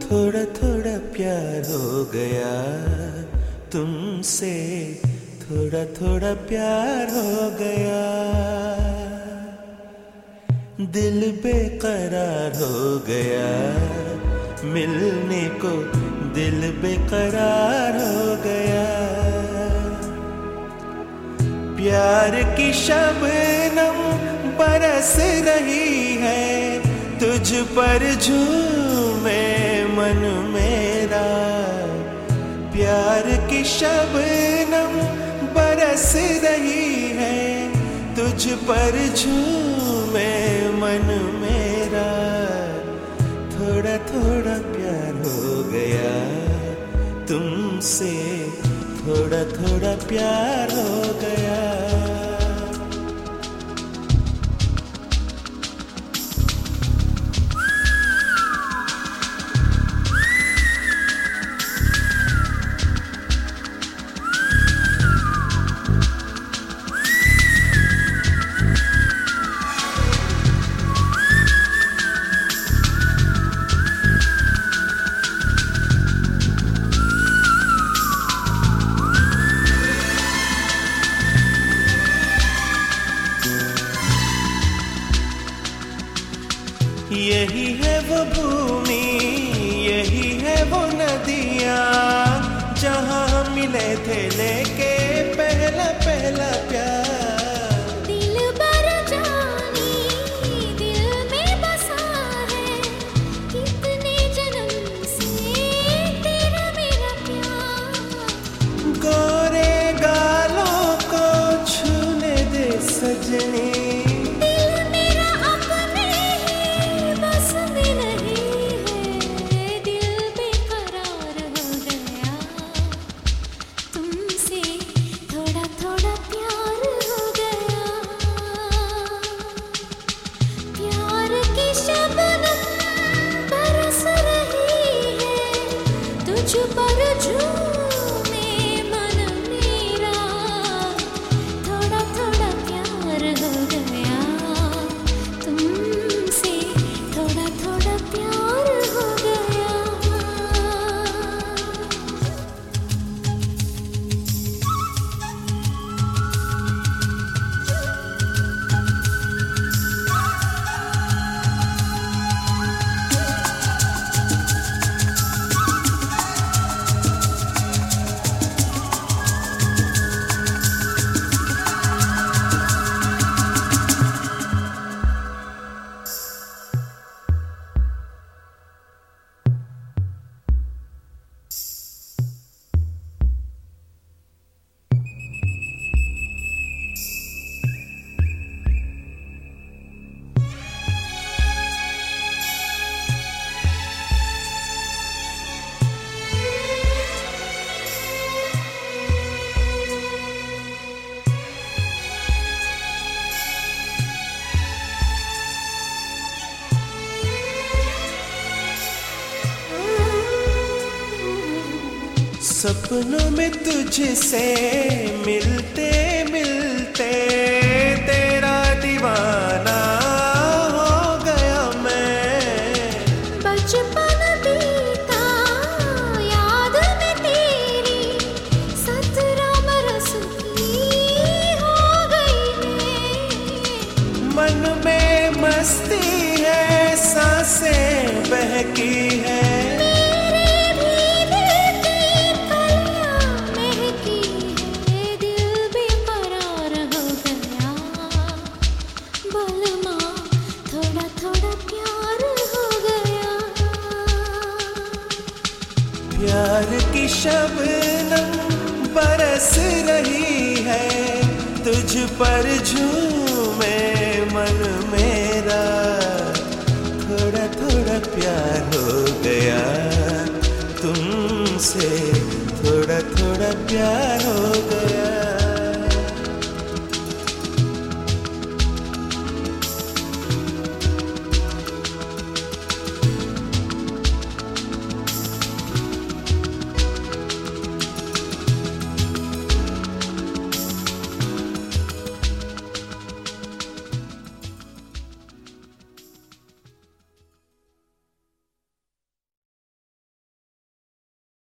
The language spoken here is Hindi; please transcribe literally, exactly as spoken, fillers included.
थोड़ा थोड़ा प्यार हो गया तुमसे, थोड़ा थोड़ा प्यार हो गया। दिल बेकरार हो गया, मिलने को दिल बेकरार हो गया। प्यार की शबनम बरस रही है, तुझ पर झूमे मन मेरा। प्यार की शबनम बरस रही है, तुझ पर झूमे मन मेरा। थोड़ा थोड़ा प्यार हो गया तुमसे, थोड़ा थोड़ा प्यार हो गया। यही है वो भूमि, यही है वो नदियाँ, जहाँ हम मिले थे लेके पहला पहला प्यार। दिल बर जानी दिल में बसा है, कितने जन्म से तेरा मेरा प्यार। गोरे गालों को छूने दे सजनी, पर झूमे मन मेरा। थोड़ा थोड़ा प्यार हो गया तुमसे, थोड़ा थोड़ा प्यार हो गया। सपनों में तुझसे मिलते मिलते तेरा दीवाना हो गया मैं। बचपन बीता याद में तेरी, सत्रह बरस की हो गई मैं। मन में मस्ती है, सांसें बहकी है, प्यार की शबनम बरस रही है, तुझ पर झूमे मन मेरा। थोड़ा थोड़ा प्यार हो गया तुमसे, थोड़ा थोड़ा प्यार हो गया।